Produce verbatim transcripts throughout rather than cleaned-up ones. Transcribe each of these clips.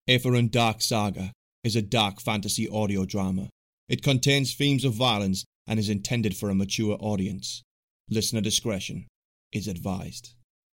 Eithiryn Dark Saga is a dark fantasy audio drama. It contains themes of violence and is intended for a mature audience. Listener discretion is advised.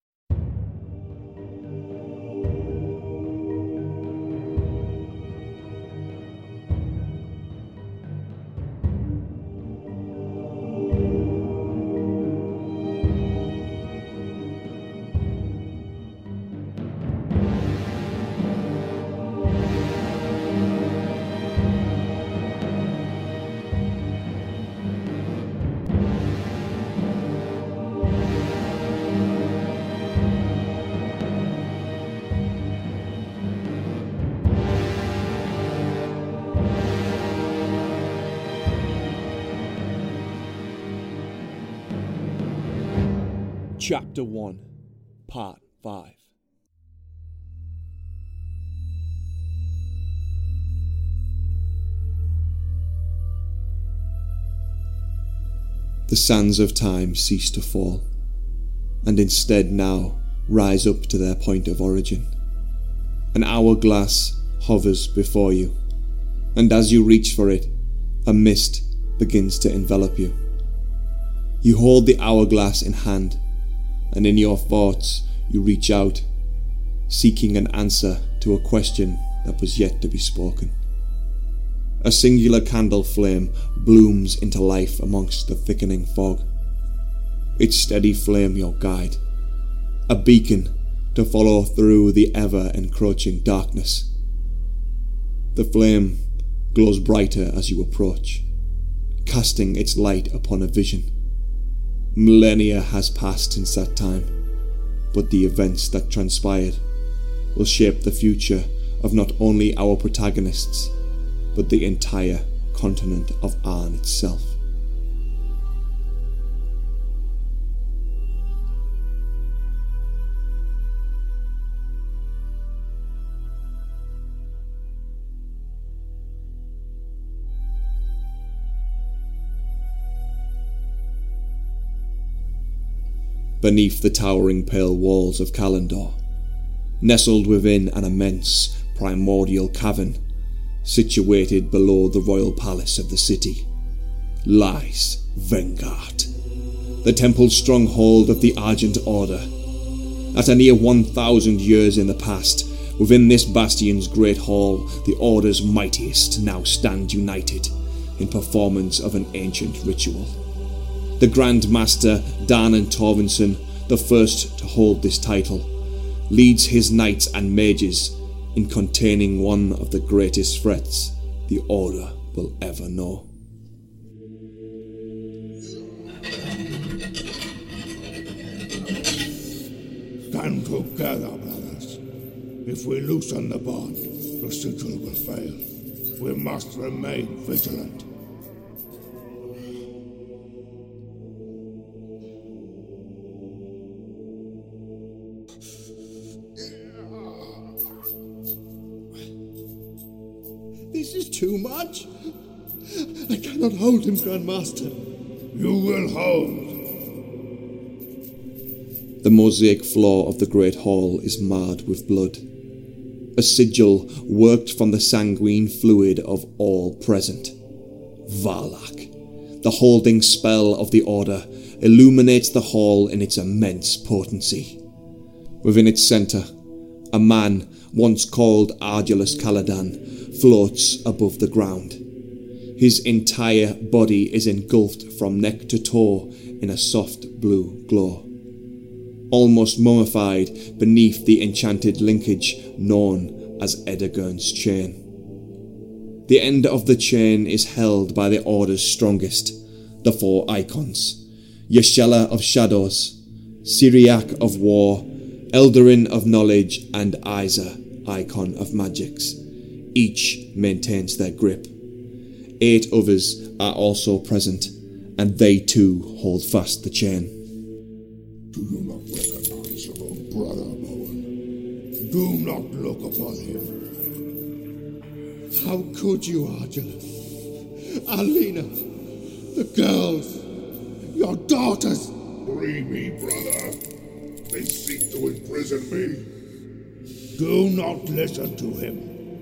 Chapter one, Part five. The sands of time cease to fall, and instead now rise up to their point of origin. An hourglass hovers before you, and as you reach for it, a mist begins to envelop you. You hold the hourglass in hand, and in your thoughts you reach out, seeking an answer to a question that was yet to be spoken. A singular candle flame blooms into life amongst the thickening fog. Its steady flame your guide, a beacon to follow through the ever-encroaching darkness. The flame glows brighter as you approach, casting its light upon a vision. Millennia has passed since that time, but the events that transpired will shape the future of not only our protagonists, but the entire continent of Arn itself. Beneath the towering pale walls of Kalandor, nestled within an immense primordial cavern, situated below the royal palace of the city, lies Vengard, the temple stronghold of the Argent Order. At a near one thousand years in the past, within this bastion's great hall, the Order's mightiest now stand united in performance of an ancient ritual. The Grand Master Darnan Torvinson, the first to hold this title, leads his knights and mages in containing one of the greatest threats the Order will ever know. Stand together, brothers. If we loosen the bond, the sigil will fail. We must remain vigilant. This is too much. I cannot hold him, Grandmaster. You will hold. The mosaic floor of the great hall is marred with blood. A sigil worked from the sanguine fluid of all present. Varlak, the holding spell of the Order, illuminates the hall in its immense potency. Within its centre, a man once called Arduous Caladan floats above the ground. His entire body is engulfed from neck to toe in a soft blue glow, almost mummified beneath the enchanted linkage known as Edegern's chain. The end of the chain is held by the Order's strongest, the four icons: Yeshella of Shadows, Syriac of War, Eldarin of Knowledge, and Isa, Icon of Magics. Each maintains their grip. Eight others are also present, and they too hold fast the chain. Do you not recognize your own brother, Moen? Do not look upon him. How could you, Arduous? Alina, the girls, your daughters. Free me, brother. They seek to imprison me. Do not listen to him.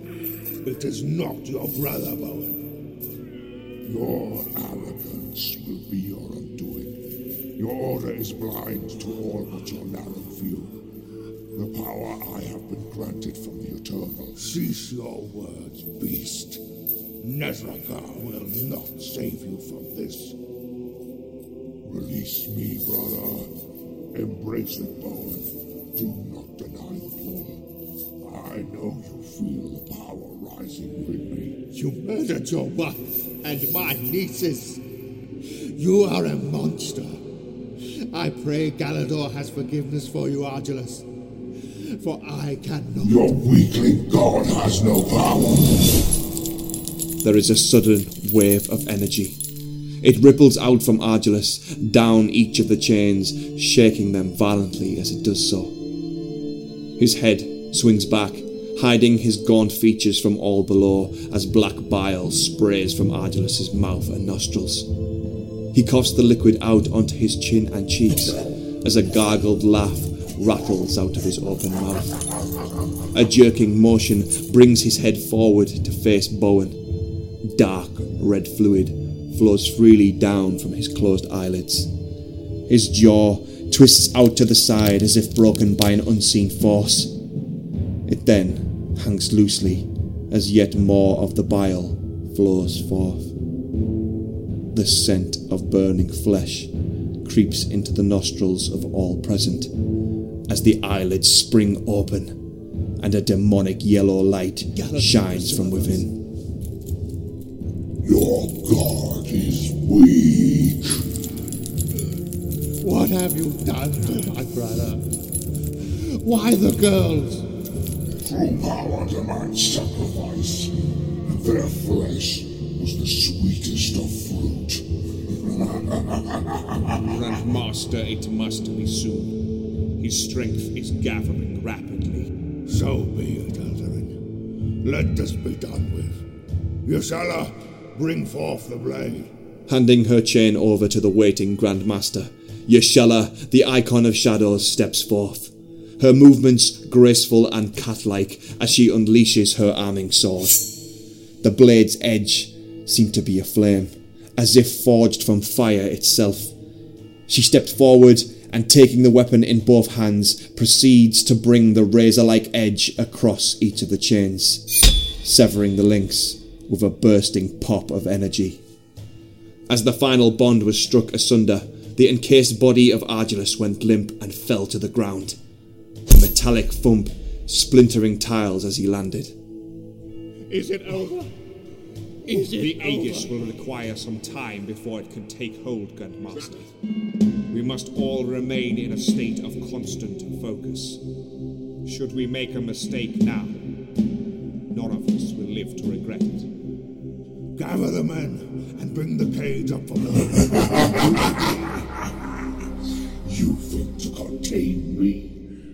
It is not your brother, Bowen. Your arrogance will be your undoing. Your order is blind to all but your narrow view. The power I have been granted from the Eternal. Cease your words, beast. Nezrakar will not save you from this. Release me, brother. Embrace it, Bowen. Do not deny the pull. I know you feel the power rising within me. You murdered your wife and my nieces. You are a monster. I pray Galador has forgiveness for you, Argelus. For I cannot. Your weakling god has no power. There is a sudden wave of energy. It ripples out from Argelus, down each of the chains, shaking them violently as it does so. His head swings back, hiding his gaunt features from all below as black bile sprays from Argelus's mouth and nostrils. He coughs the liquid out onto his chin and cheeks as a gargled laugh rattles out of his open mouth. A jerking motion brings his head forward to face Bowen. Dark red fluid flows freely down from his closed eyelids. His jaw twists out to the side as if broken by an unseen force. It then hangs loosely as yet more of the bile flows forth. The scent of burning flesh creeps into the nostrils of all present as the eyelids spring open and a demonic yellow light shines from within. Your god is weak. What have you done to my brother? Why the girls? True power demands sacrifice. Their flesh was the sweetest of fruit. Grandmaster, it must be soon. His strength is gathering rapidly. So be it, Eldarin. Let this be done with. Ysella, bring forth the blade. Handing her chain over to the waiting Grandmaster, Ysella, the icon of shadows, steps forth. Her movements graceful and cat-like as she unleashes her arming sword. The blade's edge seemed to be aflame, as if forged from fire itself. She stepped forward and, taking the weapon in both hands, proceeds to bring the razor-like edge across each of the chains, severing the links with a bursting pop of energy. As the final bond was struck asunder, the encased body of Argelus went limp and fell to the ground, a metallic thump splintering tiles as he landed. Is it over? Is it The Aegis over? will require some time before it can take hold, Grandmaster. We must all remain in a state of constant focus. Should we make a mistake now, none of us will live to regret it. Gather the men and bring the cage up from the... You think to contain me?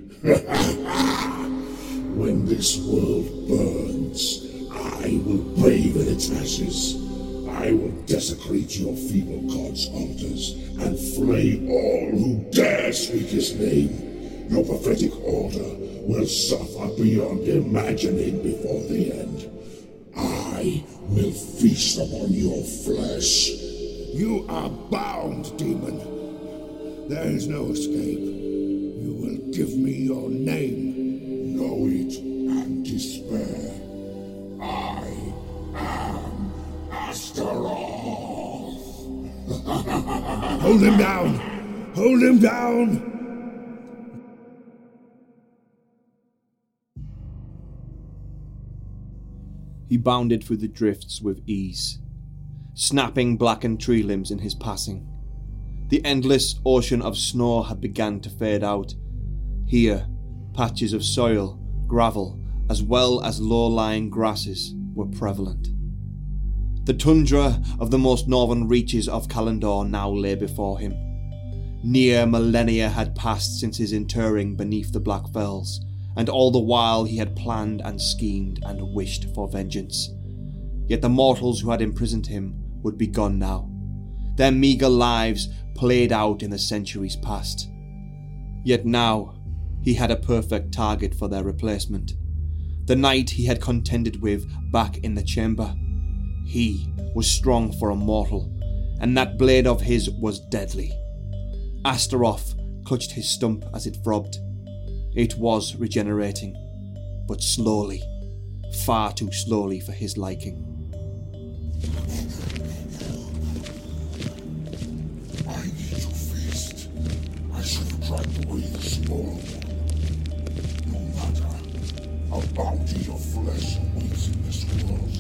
When this world burns, I will bathe in its ashes. I will desecrate your feeble god's altars and flay all who dare speak his name. Your prophetic order will suffer beyond imagining before the end. I will feast upon your flesh. You are bound, demon. There is no escape. You will give me your name. Know it and despair. I am Astaroth. Hold him down! Hold him down! He bounded through the drifts with ease, snapping blackened tree limbs in his passing. The endless ocean of snow had begun to fade out. Here, patches of soil, gravel, as well as low-lying grasses were prevalent. The tundra of the most northern reaches of Kalimdor now lay before him. Near millennia had passed since his interring beneath the Black Fells, and all the while he had planned and schemed and wished for vengeance. Yet the mortals who had imprisoned him would be gone now, their meagre lives played out in the centuries past. Yet now he had a perfect target for their replacement. the knight he had contended with back in the chamber. He was strong for a mortal, and that blade of his was deadly. Astaroth clutched his stump as it throbbed. It was regenerating, but slowly, far too slowly for his liking. I need to feast. I should have tried away the small one. No matter, a bounty of flesh awaits in this world.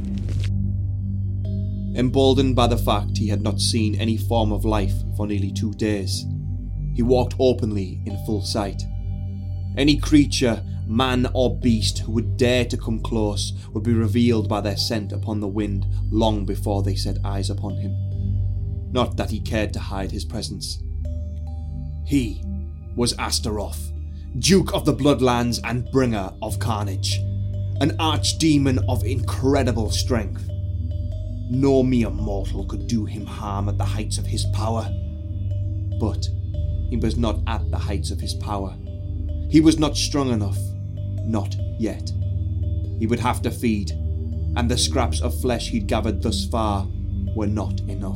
Emboldened by the fact he had not seen any form of life for nearly two days, he walked openly in full sight. Any creature, man or beast, who would dare to come close would be revealed by their scent upon the wind long before they set eyes upon him. Not that he cared to hide his presence. He was Astaroth, Duke of the Bloodlands and bringer of carnage, an archdemon of incredible strength. No mere mortal could do him harm at the heights of his power. But he was not at the heights of his power. He was not strong enough. Not yet. He would have to feed, and the scraps of flesh he'd gathered thus far were not enough.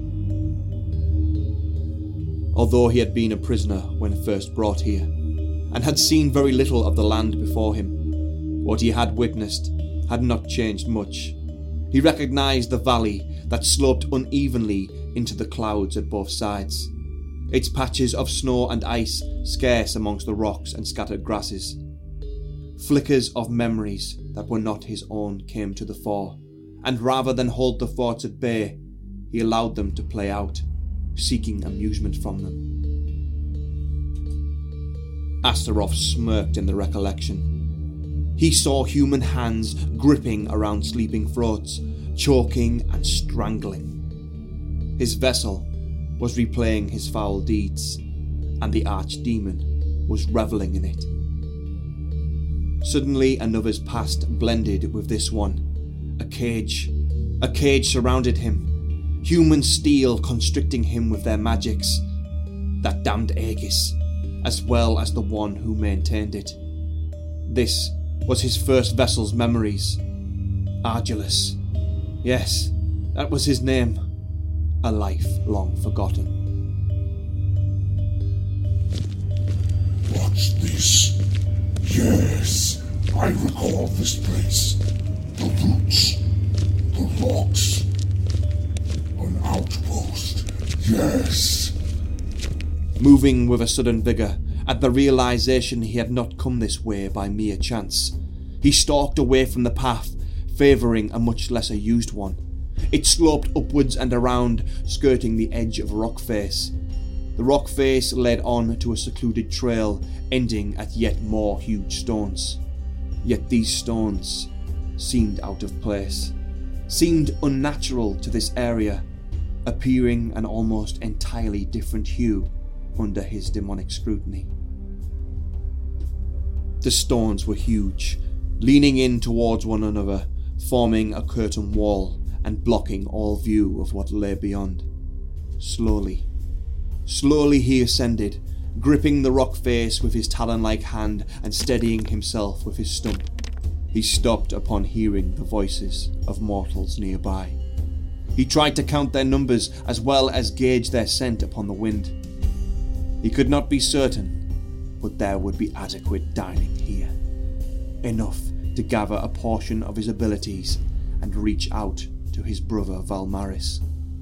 Although he had been a prisoner when first brought here, and had seen very little of the land before him, what he had witnessed had not changed much. He recognised the valley that sloped unevenly into the clouds at both sides, its patches of snow and ice scarce amongst the rocks and scattered grasses. Flickers of memories that were not his own came to the fore, and rather than hold the thoughts at bay, he allowed them to play out, seeking amusement from them. Astaroth smirked in the recollection. He saw human hands gripping around sleeping throats, choking and strangling. His vessel was replaying his foul deeds, and the archdemon was revelling in it. Suddenly another's past blended with this one. A cage. A cage surrounded him. Human steel constricting him with their magics. That damned Aegis, as well as the one who maintained it. This was his first vessel's memories. Argilus. Yes, that was his name. A life long forgotten. What's this? Yes, I recall this place. The roots, the rocks, an outpost. Yes. Moving with a sudden vigour, at the realisation he had not come this way by mere chance, he stalked away from the path, favouring a much lesser used one. It sloped upwards and around, skirting the edge of a rock face. The rock face led on to a secluded trail, ending at yet more huge stones. Yet these stones seemed out of place, seemed unnatural to this area, appearing an almost entirely different hue under his demonic scrutiny. The stones were huge, leaning in towards one another, forming a curtain wall and blocking all view of what lay beyond. Slowly, slowly he ascended, gripping the rock face with his talon-like hand and steadying himself with his stump. He stopped upon hearing the voices of mortals nearby. He tried to count their numbers as well as gauge their scent upon the wind. He could not be certain, but there would be adequate dining here. Enough to gather a portion of his abilities and reach out to his brother Valmaris.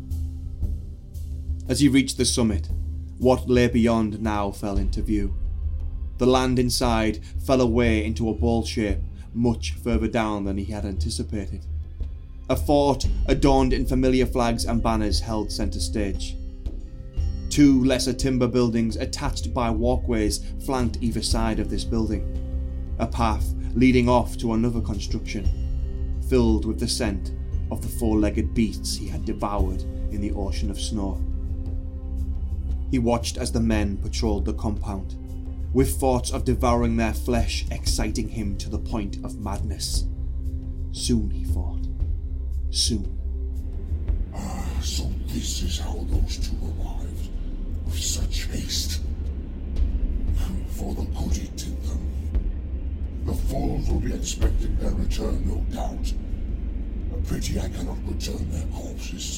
As he reached the summit, what lay beyond now fell into view. The land inside fell away into a bowl shape much further down than he had anticipated. A fort adorned in familiar flags and banners held centre stage. Two lesser timber buildings attached by walkways flanked either side of this building. A path leading off to another construction, filled with the scent of the four-legged beasts he had devoured in the ocean of snow. He watched as the men patrolled the compound, with thoughts of devouring their flesh exciting him to the point of madness. Soon, he thought. Soon. Ah, so this is how those two arrived, with such haste. For the good it did them. The fools will be expecting their return, no doubt. A pity I cannot return their corpses.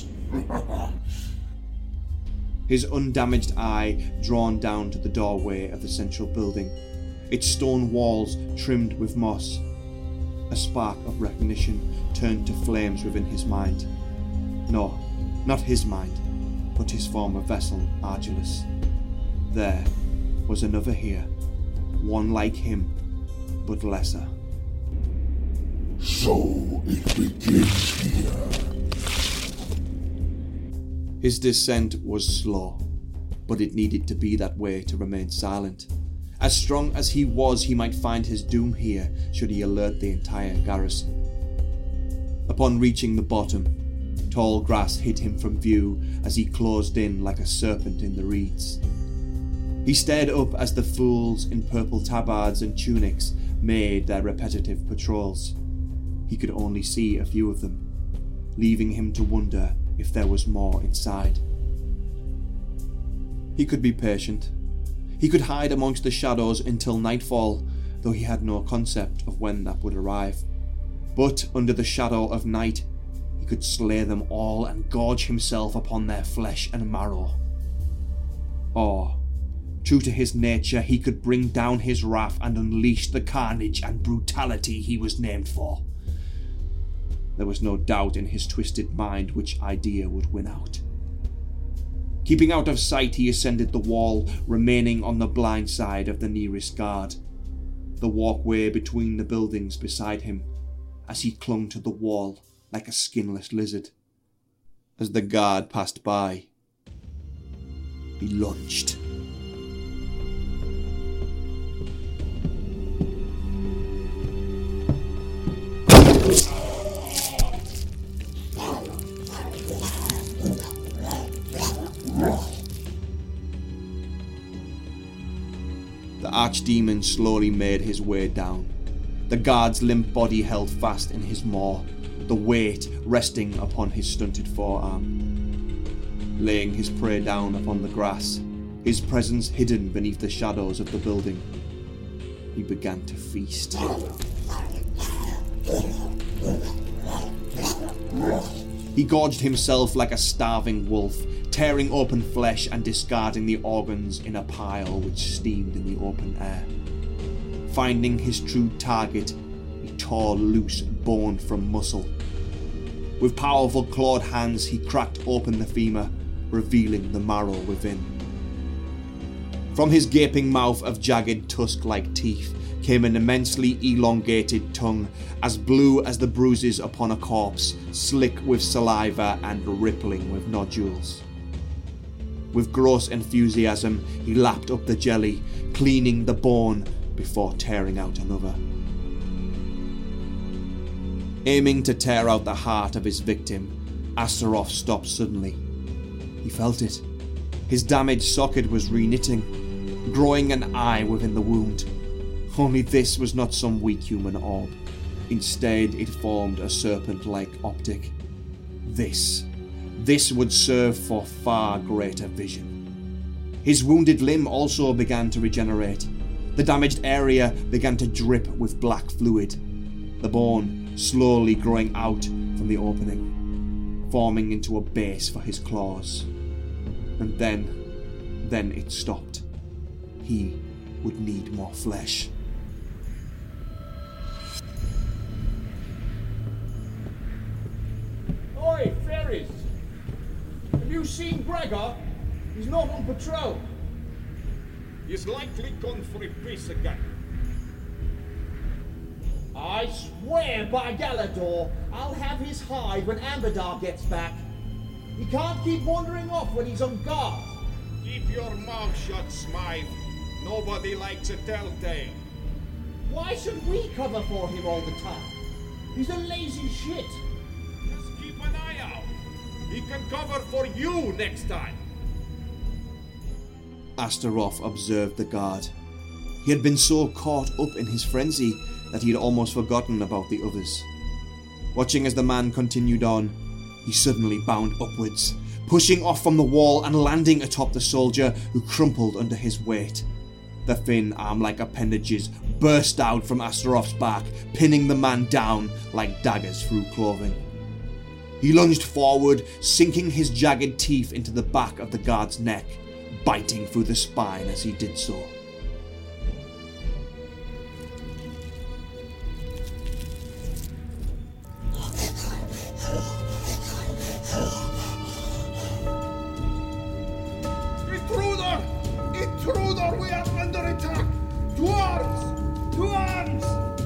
His undamaged eye drawn down to the doorway of the central building, its stone walls trimmed with moss. A spark of recognition turned to flames within his mind. No, not his mind, but his former vessel, Argilus. There was another here, one like him, but lesser. So it begins here. His descent was slow, but it needed to be that way to remain silent. As strong as he was, he might find his doom here should he alert the entire garrison. Upon reaching the bottom, tall grass hid him from view as he closed in like a serpent in the reeds. He stared up as the fools in purple tabards and tunics made their repetitive patrols. He could only see a few of them, leaving him to wonder if there was more inside. He could be patient. He could hide amongst the shadows until nightfall, though he had no concept of when that would arrive. But under the shadow of night, he could slay them all and gorge himself upon their flesh and marrow. Or, true to his nature, he could bring down his wrath and unleash the carnage and brutality he was named for. There was no doubt in his twisted mind which idea would win out. Keeping out of sight, he ascended the wall, remaining on the blind side of the nearest guard. The walkway between the buildings beside him, as he clung to the wall like a skinless lizard. As the guard passed by, he lunged. The archdemon slowly made his way down, the guard's limp body held fast in his maw, the weight resting upon his stunted forearm. Laying his prey down upon the grass, his presence hidden beneath the shadows of the building, he began to feast. He gorged himself like a starving wolf, tearing open flesh and discarding the organs in a pile which steamed in the open air. Finding his true target, he tore loose bone from muscle. With powerful clawed hands, he cracked open the femur, revealing the marrow within. From his gaping mouth of jagged tusk-like teeth came an immensely elongated tongue, as blue as the bruises upon a corpse, slick with saliva and rippling with nodules. With gross enthusiasm, he lapped up the jelly, cleaning the bone before tearing out another. Aiming to tear out the heart of his victim, Astaroth stopped suddenly. He felt it. His damaged socket was reknitting, growing an eye within the wound. Only this was not some weak human orb. Instead, it formed a serpent-like optic. This, this would serve for far greater vision. His wounded limb also began to regenerate. The damaged area began to drip with black fluid, the bone slowly growing out from the opening, forming into a base for his claws. And then, then it stopped. He would need more flesh. Oi, Ferris! Have you seen Gregor? He's not on patrol. He's likely gone for a piece again. I swear by Galador, I'll have his hide when Ambadar gets back. He can't keep wandering off when he's on guard. Keep your mouth shut, Smythe. Nobody likes a telltale. Why should we cover for him all the time? He's a lazy shit. Just keep an eye out. He can cover for you next time. Astaroth observed the guard. He had been so caught up in his frenzy that he had almost forgotten about the others. Watching as the man continued on, he suddenly bound upwards, pushing off from the wall and landing atop the soldier who crumpled under his weight. The thin arm-like appendages burst out from Astaroth's back, pinning the man down like daggers through clothing. He lunged forward, sinking his jagged teeth into the back of the guard's neck, biting through the spine as he did so. Intruder! Intruder! We are under attack! To arms! To arms!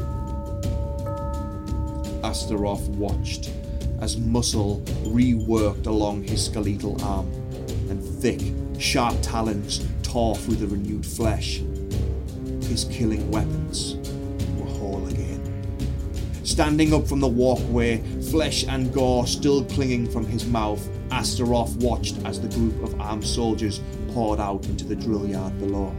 Astaroth watched as muscle reworked along his skeletal arm, and thick, sharp talons tore through the renewed flesh. His killing weapons were whole again. Standing up from the walkway, flesh and gore still clinging from his mouth, Astaroth watched as the group of armed soldiers poured out into the drill yard below.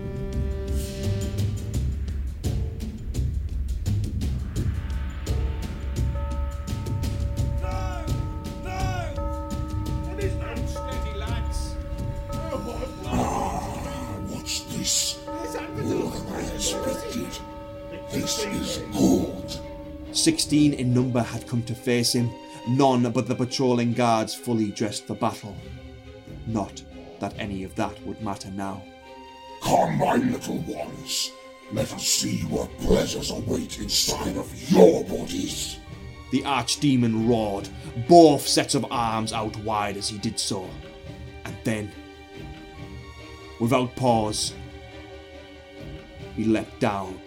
Sixteen in number had come to face him, none but the patrolling guards fully dressed for battle. Not that any of that would matter now. Come, my little ones, let us see what pleasures await inside of your bodies. The archdemon roared, both sets of arms out wide as he did so. And then, without pause, he leapt down.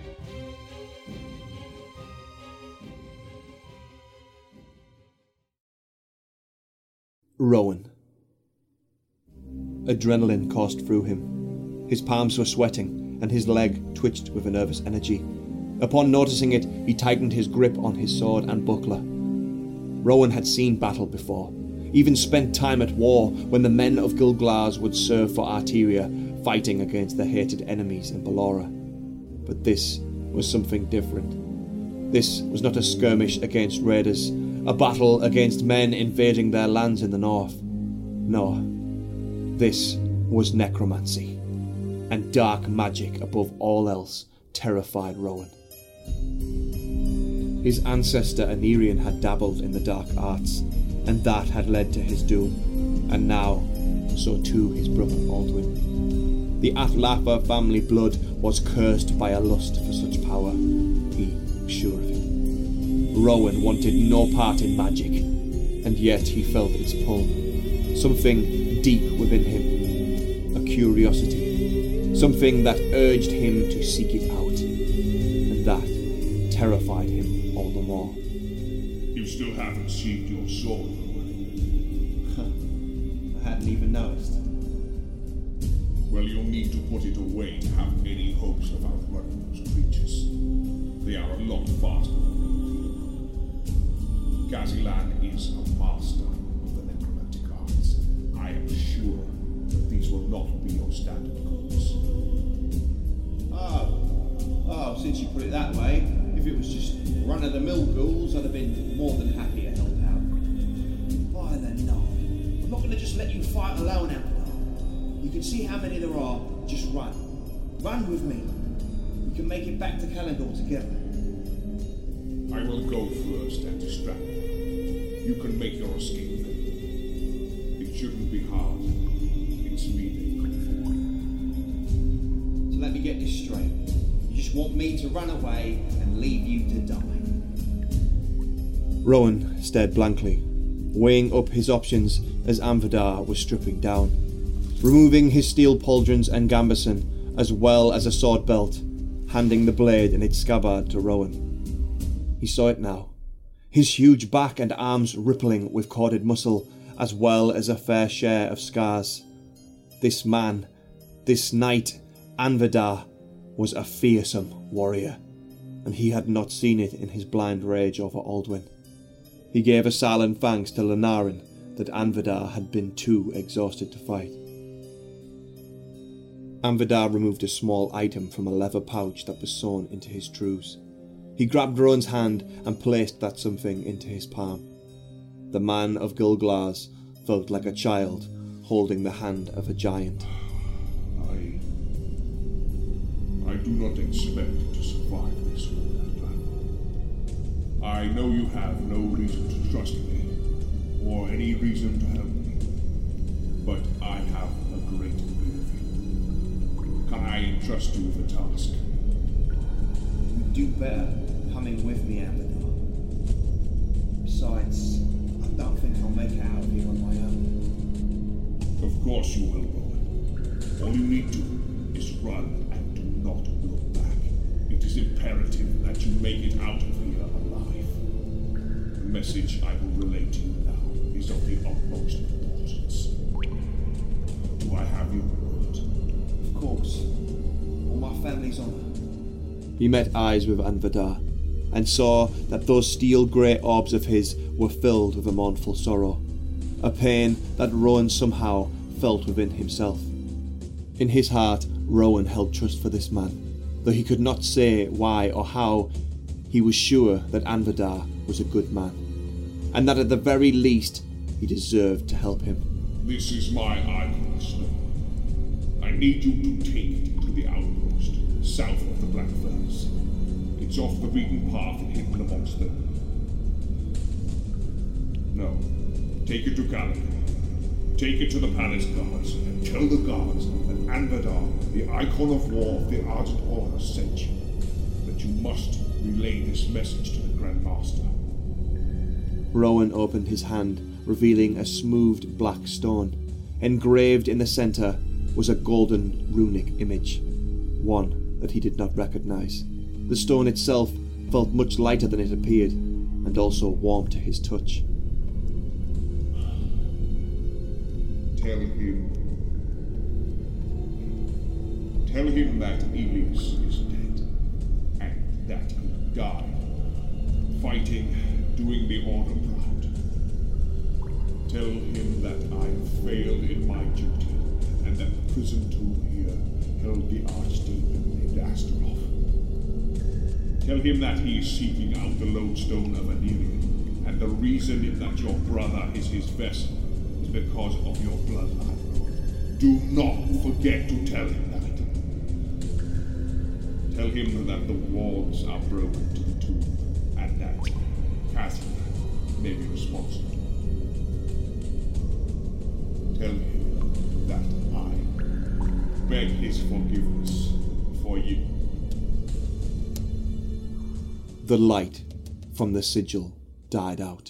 Rowan. Adrenaline coursed through him. His palms were sweating, and his leg twitched with a nervous energy. Upon noticing it, he tightened his grip on his sword and buckler. Rowan had seen battle before, even spent time at war when the men of Gilglaz would serve for Arteria, fighting against the hated enemies in Ballora. But this was something different. This was not a skirmish against raiders, a battle against men invading their lands in the north. No, this was necromancy, and dark magic above all else terrified Rowan. His ancestor Anirian had dabbled in the dark arts, and that had led to his doom, and now so too his brother Aldwin. The Atlafa family blood was cursed by a lust for such power, he was sure of it. Rowan wanted no part in magic, and yet he felt its pull. Something deep within him, a curiosity, something that urged him to seek it out, and that terrified him all the more. You still haven't sheathed your sword, Rowan. I hadn't even noticed. Well, you'll need to put it away to have any hopes of outrunning those creatures. They are a lot faster than they feel. Gazilan is a master of the necromantic arts. I am sure that these will not be your standard goods. Oh, oh, since you put it that way, if it was just run-of-the-mill ghouls, I'd have been more than happy to help out. Why then, no. I'm not going to just let you fight alone out there. You can see how many there are. Just run. Run with me. We can make it back to Kalandor together. I will go first and distract them. You can make your escape then. It shouldn't be hard. It's me they call. So let me get this straight. You just want me to run away and leave you to die. Rowan stared blankly, weighing up his options as Anvidar was stripping down, removing his steel pauldrons and gambeson, as well as a sword belt, handing the blade and its scabbard to Rowan. He saw it now, his huge back and arms rippling with corded muscle, as well as a fair share of scars. This man, this knight, Anvidar, was a fearsome warrior, and he had not seen it in his blind rage over Aldwin. He gave a silent thanks to Lenarin that Anvidar had been too exhausted to fight. Anvidar removed a small item from a leather pouch that was sewn into his trews. He grabbed Rowan's hand and placed that something into his palm. The man of Gilglaz felt like a child holding the hand of a giant. I... do not expect to survive this Lord Atlan. I know you have no reason to trust me, or any reason to help me, but I have a great fear of you. Can I entrust you with a task? You'd do better coming with me, Amidar. Besides, I don't think I'll make it out of here on my own. Of course you will, Rowan. All you need to do is run and do not look back. It is imperative that you make it out of here alive. The message I will relay to you now is of the utmost importance. Do I have your word? Of course. On my family's honour. He met eyes with Anvadar, and saw that those steel-grey orbs of his were filled with a mournful sorrow, a pain that Rowan somehow felt within himself. In his heart, Rowan held trust for this man, though he could not say why or how. He was sure that Anvadar was a good man, and that at the very least he deserved to help him. This is my icon, Snow. I need you to take it to the outpost, south of the Black Fells. It's off the beaten path and hidden amongst them. No, take it to Galador. Take it to the palace guards, and tell the guards that Anvadar, the icon of war of the Argent Order, sent you. But you must relay this message to the Grand Master. Rowan opened his hand, revealing a smoothed black stone. Engraved in the centre was a golden runic image, one that he did not recognize. The stone itself felt much lighter than it appeared, and also warm to his touch. Tell him... Tell him that Elias is dead, and that he died, fighting, doing the Order proud. Tell him that I failed in my duty, and that the prison tomb here held the archdemon named Astaroth. Tell him that he is seeking out the lodestone of Anirion, and the reason that your brother is his vessel is because of your bloodline. Do not forget to tell him that. Tell him that the walls are broken to the tomb, and that Catherine may be responsible. Tell him that I beg his forgiveness for you. The light from the sigil died out.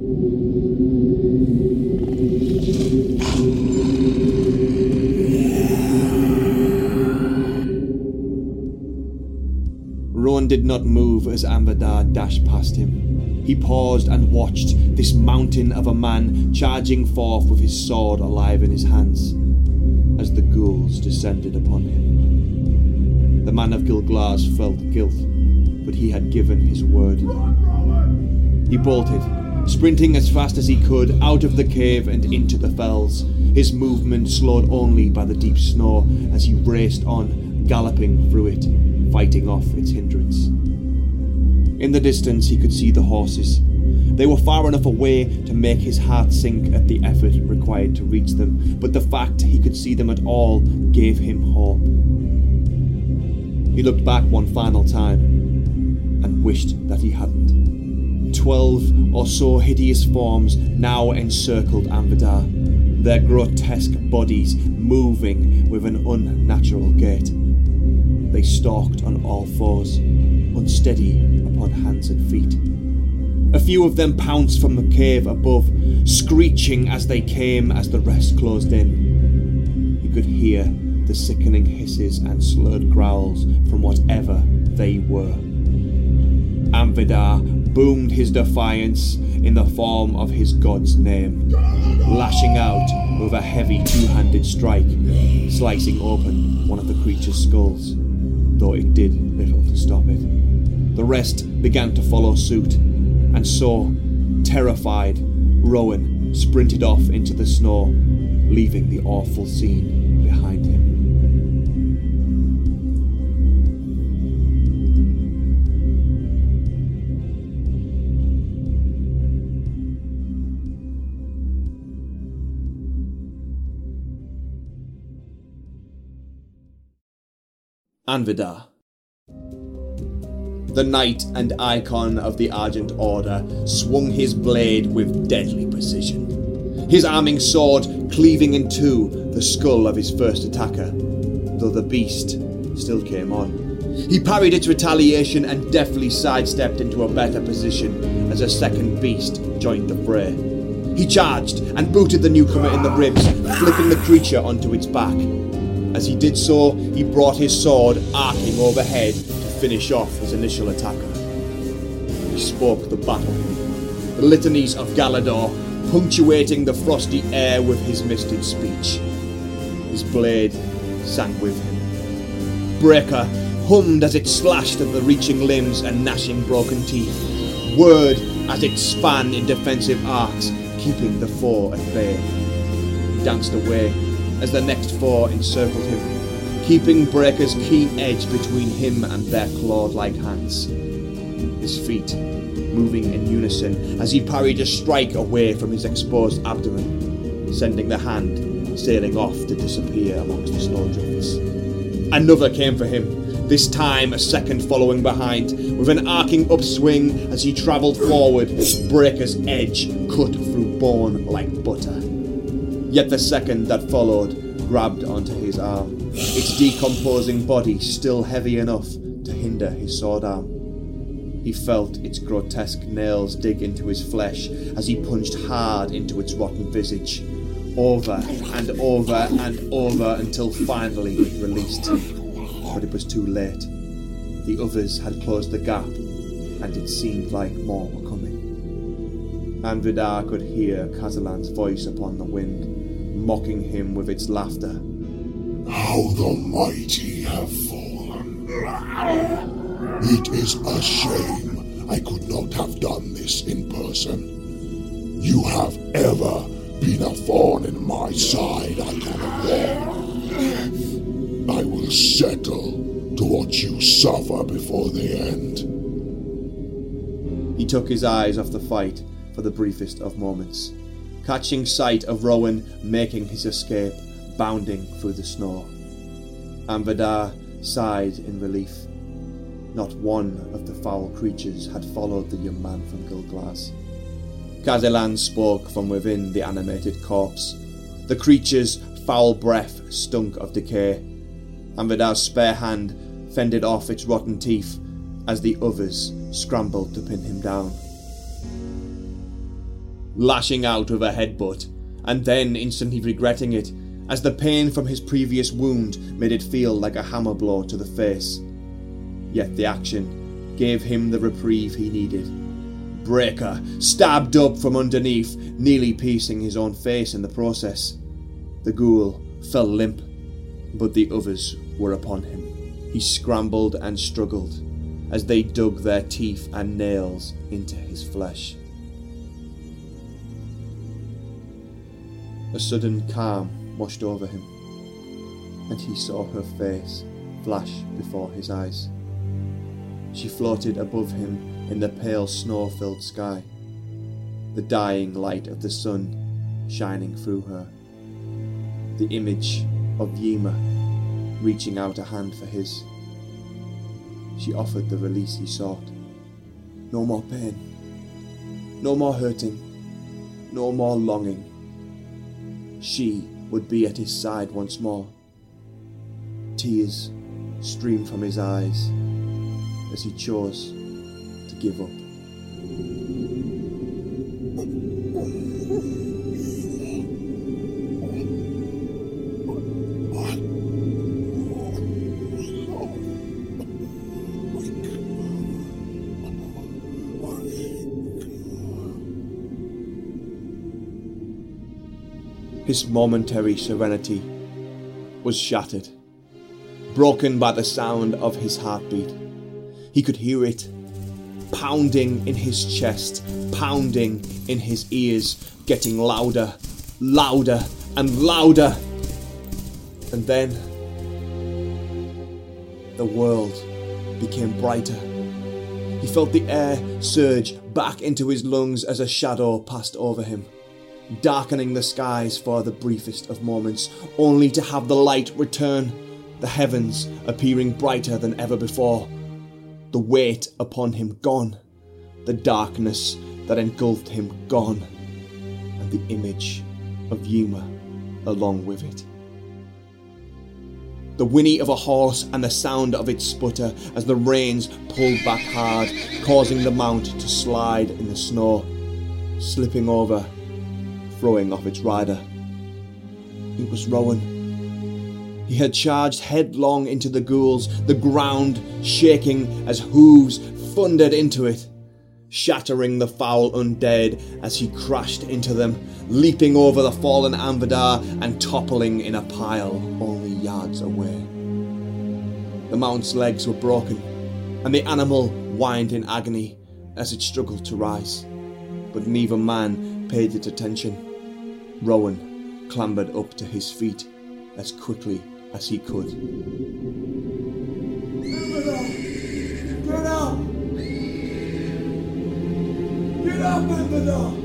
Rowan did not move as Anvadar dashed past him. He paused and watched this mountain of a man charging forth with his sword alive in his hands as the ghouls descended upon him. The man of Gilglas felt guilt, but he had given his word. He bolted, sprinting as fast as he could out of the cave and into the fells, his movement slowed only by the deep snow as he raced on, galloping through it, fighting off its hindrance. In the distance he could see the horses. They were far enough away to make his heart sink at the effort required to reach them, but the fact he could see them at all gave him hope. He looked back one final time and wished that he hadn't. Twelve or so hideous forms now encircled Anvadar, their grotesque bodies moving with an unnatural gait. They stalked on all fours, unsteady upon hands and feet. A few of them pounced from the cave above, screeching as they came as the rest closed in. He could hear the sickening hisses and slurred growls from whatever they were. Anvadar boomed his defiance in the form of his god's name, lashing out with a heavy two-handed strike, slicing open one of the creature's skulls, though it did little to stop it. The rest began to follow suit, and so, terrified, Rowan sprinted off into the snow, leaving the awful scene behind him. Anvadar, The knight and icon of the Argent Order swung his blade with deadly precision, his arming sword cleaving in two the skull of his first attacker, though the beast still came on. He parried its retaliation and deftly sidestepped into a better position as a second beast joined the fray. He charged and booted the newcomer in the ribs, flipping the creature onto its back. As he did so, he brought his sword arcing overhead to finish off his initial attacker. He spoke the battle hymn, the litanies of Galador, punctuating the frosty air with his misted speech. His blade sang with him. Breaker hummed as it slashed at the reaching limbs and gnashing broken teeth, whirred as it span in defensive arcs, keeping the foe at bay. He danced away as the next foe encircled him, keeping Breaker's keen edge between him and their clawed-like hands. His feet moving in unison as he parried a strike away from his exposed abdomen, sending the hand sailing off to disappear amongst the snowdrifts. Another came for him, this time a second following behind, with an arcing upswing as he travelled forward, Breaker's edge cut through bone like butter. Yet the second that followed grabbed onto his arm, its decomposing body still heavy enough to hinder his sword arm. He felt its grotesque nails dig into his flesh as he punched hard into its rotten visage, over and over and over until finally it released. But it was too late. The others had closed the gap, and it seemed like more were coming. And Vidar could hear Kazalan's voice upon the wind, mocking him with its laughter. How the mighty have fallen. It is a shame I could not have done this in person. You have ever been a thorn in my side, Icon of War. I will settle to watch you suffer before the end. He took his eyes off the fight for the briefest of moments, catching sight of Rowan making his escape, bounding through the snow. And Vidar sighed in relief. Not one of the foul creatures had followed the young man from Gil-galad. Kazalan spoke from within the animated corpse. The creature's foul breath stunk of decay, and Vidar's spare hand fended off its rotten teeth as the others scrambled to pin him down. Lashing out with a headbutt, and then instantly regretting it, as the pain from his previous wound made it feel like a hammer blow to the face. Yet the action gave him the reprieve he needed. Breaker stabbed up from underneath, nearly piecing his own face in the process. The ghoul fell limp, but the others were upon him. He scrambled and struggled as they dug their teeth and nails into his flesh. A sudden calm washed over him, and he saw her face flash before his eyes. She floated above him in the pale snow-filled sky, the dying light of the sun shining through her. The image of Yima reaching out a hand for his. She offered the release he sought. No more pain, no more hurting, no more longing. She would be at his side once more. Tears streamed from his eyes as he chose to give up. His momentary serenity was shattered, broken by the sound of his heartbeat. He could hear it, pounding in his chest, pounding in his ears, getting louder, louder and louder. And then the world became brighter. He felt the air surge back into his lungs as a shadow passed over him, darkening the skies for the briefest of moments, only to have the light return, the heavens appearing brighter than ever before. the weight upon him gone, the darkness that engulfed him gone, and the image of Yuma along with it. The whinny of a horse and the sound of its sputter as the reins pulled back hard, causing the mount to slide in the snow, slipping over, throwing off its rider. It was Rowan. He had charged headlong into the ghouls, the ground shaking as hooves thundered into it, shattering the foul undead as he crashed into them, leaping over the fallen Amvadar and toppling in a pile only yards away. The mount's legs were broken, and the animal whined in agony as it struggled to rise, but neither man paid it attention. Rowan clambered up to his feet as quickly as he could. Amvadar! Get up! Get up, Amvadar!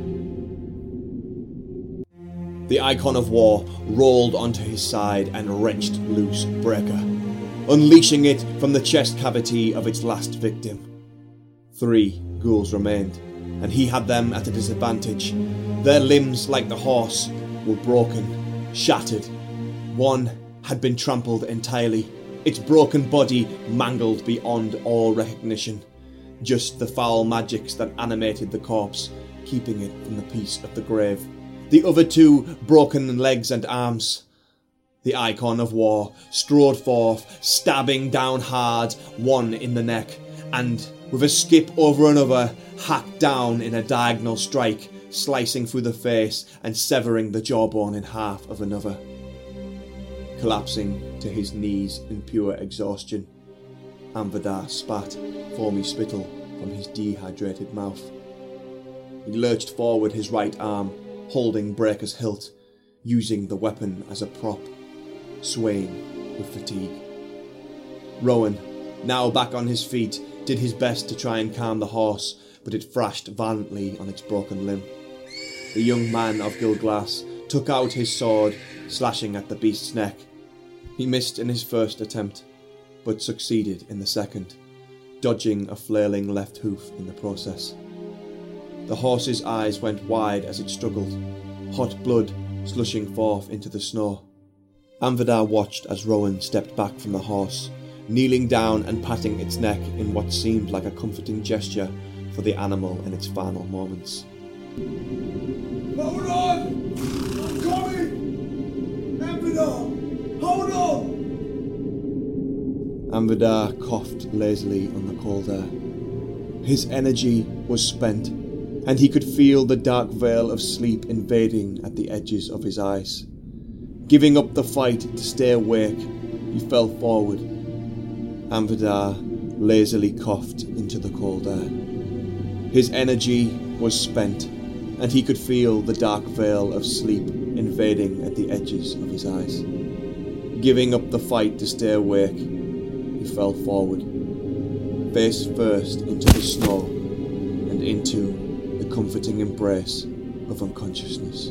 The Icon of War rolled onto his side and wrenched loose Breaker, unleashing it from the chest cavity of its last victim. Three ghouls remained, and he had them at a disadvantage. Their limbs, like the horse, were broken, shattered. One had been trampled entirely, its broken body mangled beyond all recognition. Just the foul magics that animated the corpse, keeping it from the peace of the grave. The other two broken legs and arms. The Icon of War strode forth, stabbing down hard, one in the neck, and with a skip over another, hacked down in a diagonal strike, slicing through the face and severing the jawbone in half of another. Collapsing to his knees in pure exhaustion, Amvadar spat foamy spittle from his dehydrated mouth. He lurched forward his right arm, holding Breaker's hilt, using the weapon as a prop, swaying with fatigue. Rowan, now back on his feet, did his best to try and calm the horse, but it thrashed violently on its broken limb. The young man of Gilglass took out his sword, slashing at the beast's neck. He missed in his first attempt, but succeeded in the second, dodging a flailing left hoof in the process. The horse's eyes went wide as it struggled, hot blood slushing forth into the snow. Amvadar watched as Rowan stepped back from the horse, kneeling down and patting its neck in what seemed like a comforting gesture for the animal in its final moments. Hold on! I'm coming! Amvadar! Hold on! Amvadar coughed lazily on the cold air. His energy was spent, and he could feel the dark veil of sleep invading at the edges of his eyes. Giving up the fight to stay awake, he fell forward. Amvadar lazily coughed into the cold air. His energy was spent, and he could feel the dark veil of sleep invading at the edges of his eyes. Giving up the fight to stay awake, he fell forward, face first into the snow and into the comforting embrace of unconsciousness.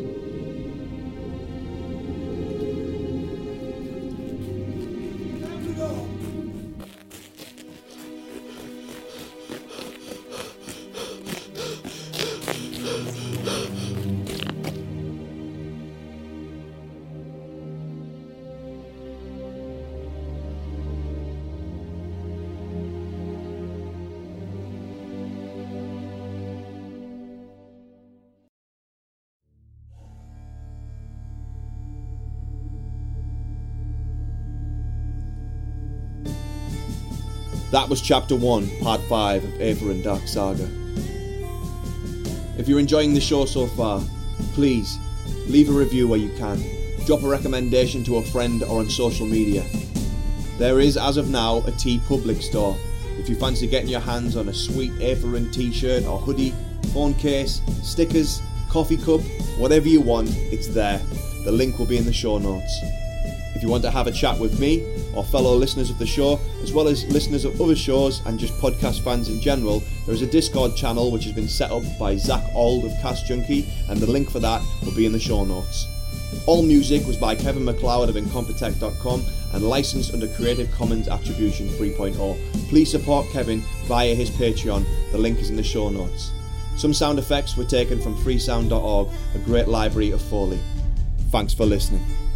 That was Chapter one, Part five of Averin Dark Saga. If you're enjoying the show so far, please leave a review where you can. Drop a recommendation to a friend or on social media. There is, as of now, a TeePublic store. If you fancy getting your hands on a sweet Averin t-shirt or hoodie, phone case, stickers, coffee cup, whatever you want, it's there. The link will be in the show notes. If you want to have a chat with me or fellow listeners of the show, as well as listeners of other shows and just podcast fans in general, there is a Discord channel which has been set up by Zach Auld of Cast Junkie, and the link for that will be in the show notes. All music was by Kevin MacLeod of Incompetech dot com, and licensed under Creative Commons Attribution three point oh. Please support Kevin via his Patreon, the link is in the show notes. Some sound effects were taken from freesound dot org, a great library of Foley. Thanks for listening.